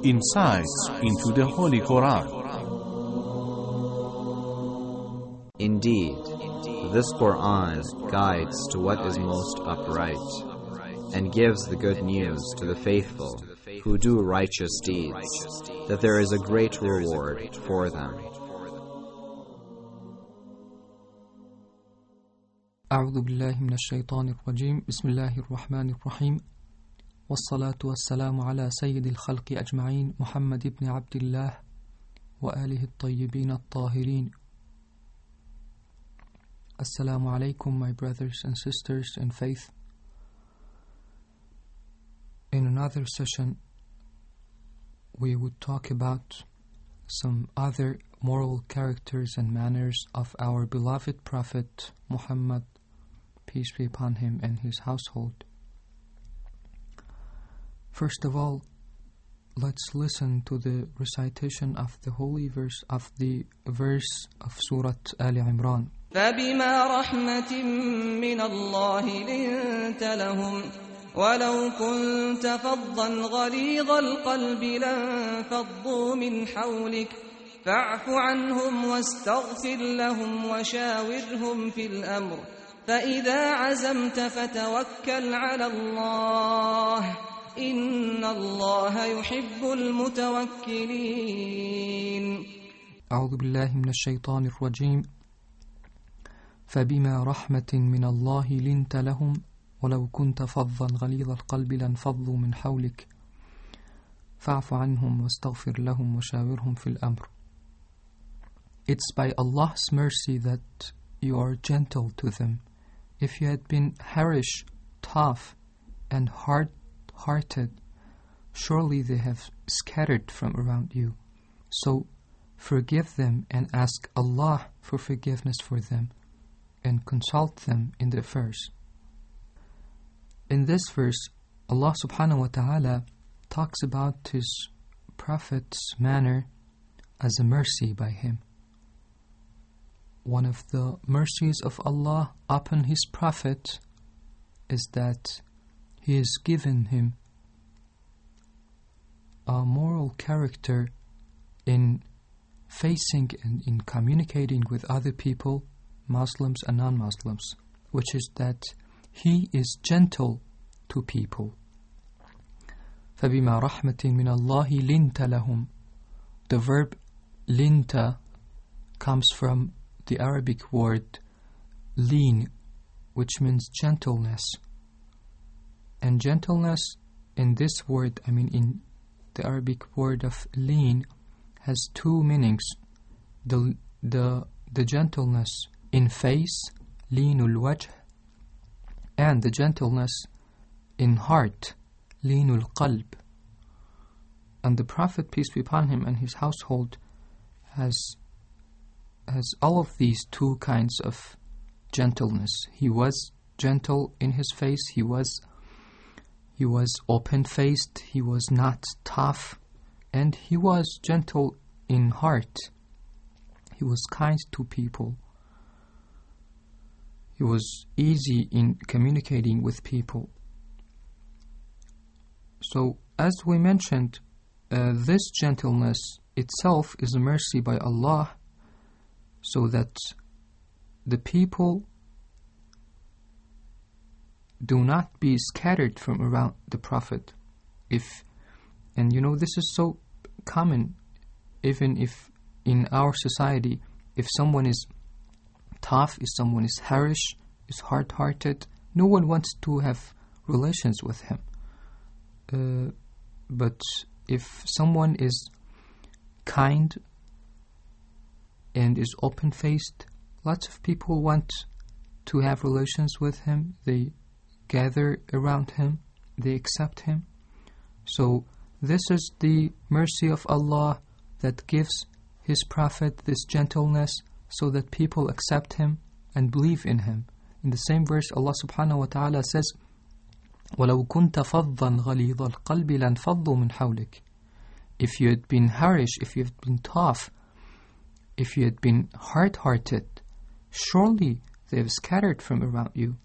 insights into the Holy Quran. Indeed, this Quran guides to what is most upright, and gives the good news to the faithful who do righteous deeds, that there is a great reward for them. أعوذ بالله من الشيطان الرجيم بسم الله الرحمن الرحيم والصلاة والسلام على سيد الخلق أجمعين محمد بن عبد الله وآله الطيبين الطاهرين. Assalamu alaikum, my brothers and sisters in faith. In another session, we would talk about some other moral characters and manners of our beloved Prophet Muhammad, peace be upon him, and his household. First of all, let's listen to the recitation of the holy verse of Surah Ali Imran. فبما رحمة من الله لنت لهم ولو كنت فظا غليظ القلب لانفضوا من حولك فاعف عنهم واستغفر لهم وشاورهم في الأمر فإذا عزمت فتوكل على الله إن الله يحب المتوكلين. أعوذ بالله من الشيطان الرجيم. فبما رحمة من الله لنت لهم ولو كنت فظا غليظ القلب لانفضوا من حولك فاعف عنهم واستغفر لهم وشاورهم في الأمر. It's by Allah's mercy that you are gentle to them. If you had been harsh, tough, and hard-hearted, surely they have scattered from around you. So forgive them and ask Allah for forgiveness for them, and consult them in the affairs. In this verse, Allah subhanahu wa ta'ala talks about His Prophet's manner as a mercy by Him. One of the mercies of Allah upon His Prophet is that He has given him a moral character in facing and in communicating with other people, Muslims and non-Muslims, which is that he is gentle to people. فَبِمَا رَحْمَةٍ مِّنَ اللَّهِ لِنْتَ لَهُمْ. The verb linta comes from the Arabic word lin, which means gentleness. And gentleness in this word, in the Arabic word of lin, has two meanings. The gentleness in face, linul wajh, and the gentleness in heart, linul qalb. And the Prophet, peace be upon him, and his household has all of these two kinds of gentleness. He was gentle in his face, he was open-faced, he was not tough, and he was gentle in heart. He was kind to people. He was easy in communicating with people. So, as we mentioned, this gentleness itself is a mercy by Allah, so that the people do not be scattered from around the Prophet. This is so common, even if in our society, if someone is tough, if someone is harsh, is hard-hearted, no one wants to have relations with him. But if someone is kind and is open-faced, lots of people want to have relations with him. They gather around him, they accept him. So this is the mercy of Allah that gives His Prophet this gentleness, so that people accept him and believe in him. In the same verse, Allah subhanahu wa ta'ala says, وَلَوْ كُنْتَ فَظًّا غَلِيظَ الْقَلْبِ لَانْفَضُّوا مِنْ حَوْلِكَ. If you had been harsh, if you had been tough, if you had been hard-hearted, surely they have scattered from around you.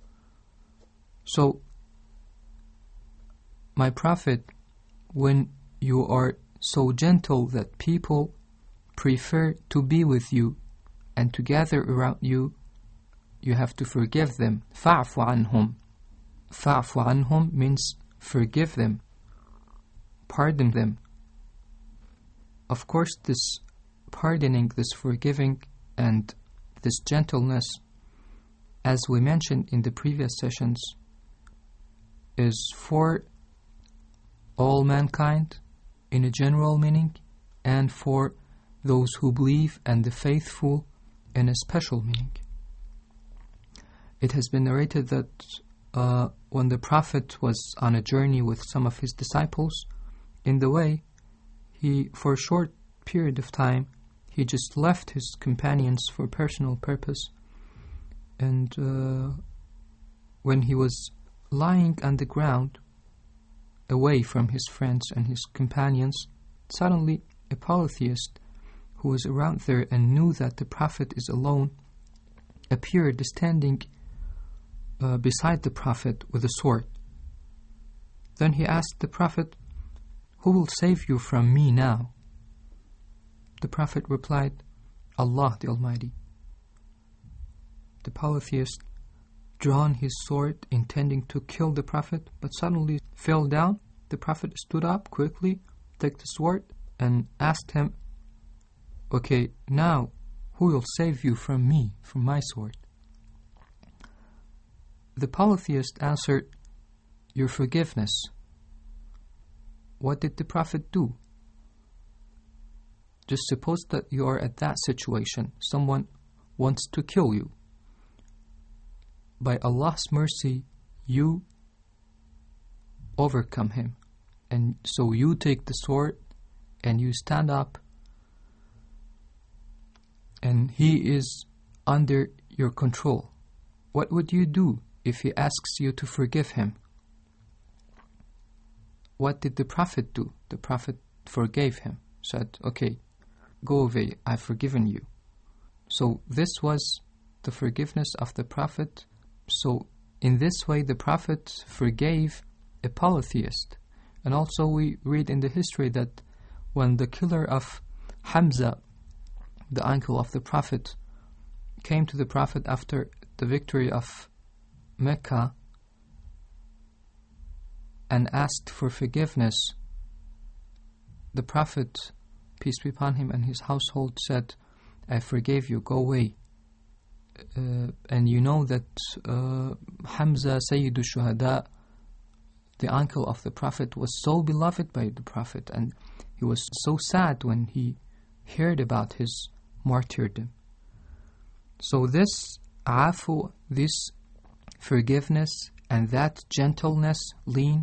So, my Prophet, when you are so gentle that people prefer to be with you and to gather around you, you have to forgive them. فَاعْفُ عَنْهُمْ. فَاعْفُ عَنْهُمْ means forgive them, pardon them. Of course, this pardoning, this forgiving, and this gentleness, as we mentioned in the previous sessions, is for all mankind in a general meaning, and for those who believe and the faithful in a special meaning. It has been narrated that when the Prophet was on a journey with some of his disciples, in the way, for a short period of time, he just left his companions for personal purpose. And when he was lying on the ground, away from his friends and his companions, suddenly a polytheist who was around there and knew that the Prophet is alone appeared standing beside the Prophet with a sword. Then he asked the Prophet, "Who will save you from me now?" The Prophet replied, "Allah the Almighty." The polytheist drawn his sword intending to kill the Prophet, but suddenly fell down. The Prophet stood up quickly, took the sword, and asked him, "Okay, now who will save you from me, from my sword?" The polytheist answered, "Your forgiveness." What did the Prophet do? Just suppose that you are at that situation. Someone wants to kill you. By Allah's mercy, you overcome him. And so you take the sword and you stand up, and he is under your control. What would you do if he asks you to forgive him? What did the Prophet do? The Prophet forgave him, said, "Okay, go away, I've forgiven you." So this was the forgiveness of the Prophet. So in this way the Prophet forgave a polytheist. And also we read in the history that when the killer of Hamza, the uncle of the Prophet, came to the Prophet after the victory of Mecca and asked for forgiveness, the Prophet, peace be upon him and his household, said, "I forgave you, go away." And you know that Hamza, Sayyidu Shuhada, the uncle of the Prophet, was so beloved by the Prophet, and he was so sad when he heard about his martyrdom. So this afu, this forgiveness and that gentleness, lean,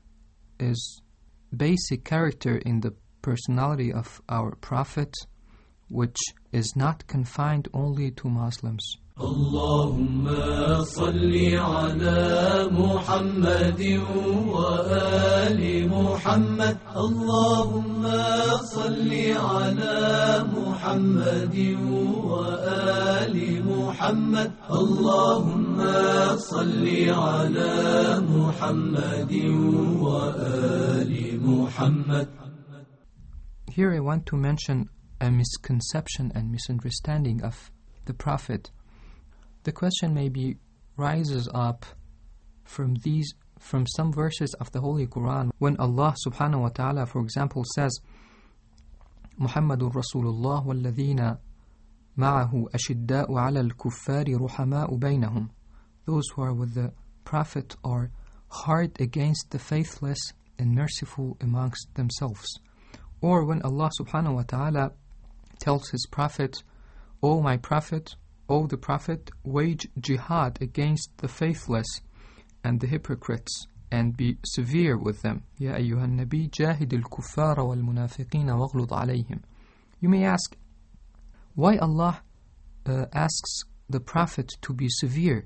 is basic character in the personality of our Prophet, which is not confined only to Muslims. Allahumma salli ala Muhammadin wa ali Muhammad. Allahumma salli ala Muhammadin wa ali Muhammad. Allahumma salli ala Muhammadin wa ali Muhammad. Here I want to mention a misconception and misunderstanding of the Prophet. The question maybe rises up from some verses of the Holy Quran, when Allah subhanahu wa ta'ala, for example, says, Muhammadur Rasulullah walladhina ma'ahu ashidda'u 'ala al-kuffari ruhama'u baynahum. Those who are with the Prophet are hard against the faithless and merciful amongst themselves. Or when Allah subhanahu wa ta'ala tells his Prophet, "O my Prophet, O the Prophet, wage jihad against the faithless and the hypocrites, and be severe with them. Ya ayyuhan nabi, jahid al-kuffara wal-munafiqina waghlud alayhim." You may ask, why Allah asks the Prophet to be severe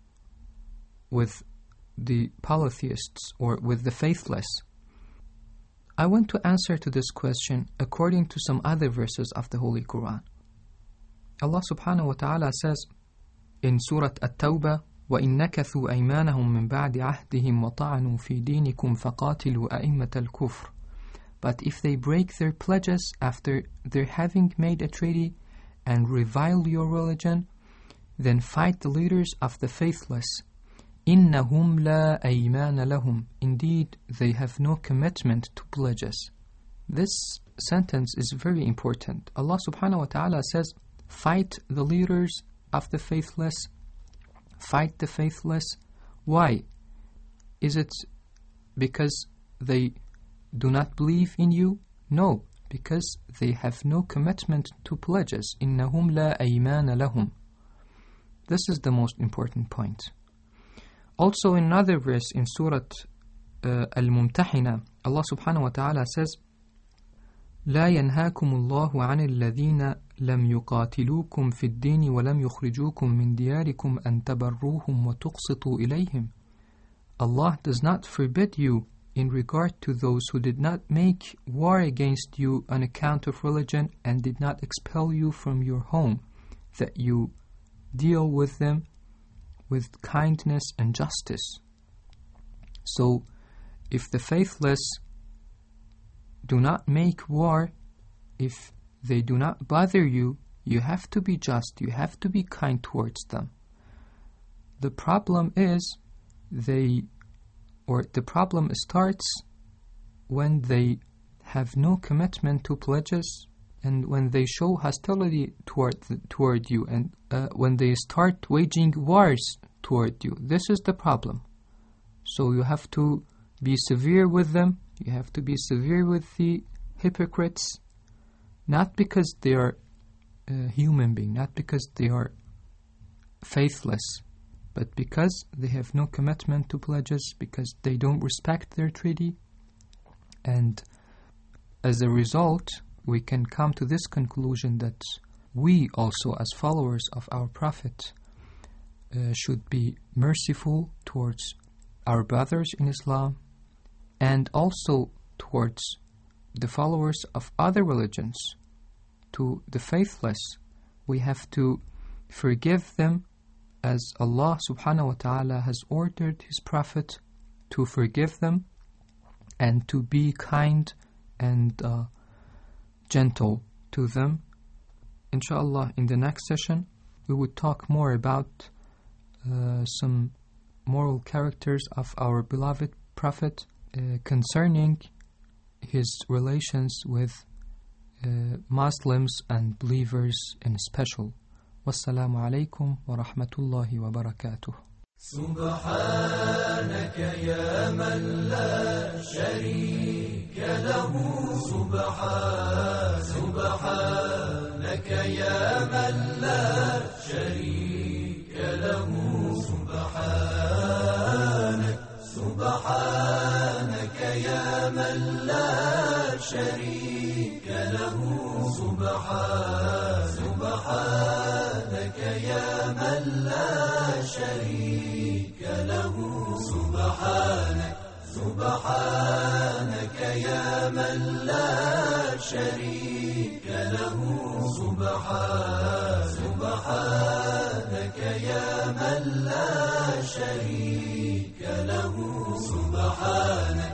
with the polytheists or with the faithless? I want to answer to this question according to some other verses of the Holy Quran. Allah subhanahu wa ta'ala says in Surah At-Tawbah, وَإِن نَكَثُوا أَيْمَانَهُم مِّن بَعْدِ عَهْدِهِمْ وَطَعَنُوا فِي دِينِكُمْ فَقَاتِلُوا أَئِمَّةَ الْكُفْرِ But if they break their pledges after their having made a treaty and revile your religion, then fight the leaders of the faithless. إِنَّهُمْ لَا أَيْمَانَ لَهُمْ. Indeed, they have no commitment to pledges. This sentence is very important. Allah subhanahu wa ta'ala says, fight the leaders of the faithless. Fight the faithless. Why? Is it because they do not believe in you? No, because they have no commitment to pledges. إِنَّهُمْ لَا أَيْمَانَ لَهُمْ. This is the most important point. Also in another verse in Surah Al-Mumtahina, Allah subhanahu wa ta'ala says, لا ينهاكم الله عن الذين لم يقاتلوكم في الدين ولم يخرجوكم من دياركم أن تبروهم وتقسطوا إليهم. Allah does not forbid you in regard to those who did not make war against you on account of religion and did not expel you from your home, that you deal with them with kindness and justice. So, if the faithless do not make war, if they do not bother you, you have to be just, you have to be kind towards them. The problem is the problem starts when they have no commitment to pledges and when they show hostility toward you and when they start waging wars toward you. This is the problem. So you have to be severe with them. You have to be severe with the hypocrites, not because they are human beings, not because they are faithless, but because they have no commitment to pledges, because they don't respect their treaty. And as a result, we can come to this conclusion that we also, as followers of our Prophet, should be merciful towards our brothers in Islam and also towards the followers of other religions, to the faithless. We have to forgive them as Allah subhanahu wa ta'ala has ordered His Prophet to forgive them and to be kind and gentle to them. Inshallah, in the next session, we would talk more about some moral characters of our beloved Prophet concerning his relations with Muslims and believers in special. Wassalamu alaikum wa rahmatullahi wa barakatuh. سبحانك يا من لا شريك له سبحانك يا من لا شريك له سبحانك يا من لا شريك له سبحانك يا من لا شريك له سبحانك يا من لا شريك له سبحانك يا من لا شريك له سبحانك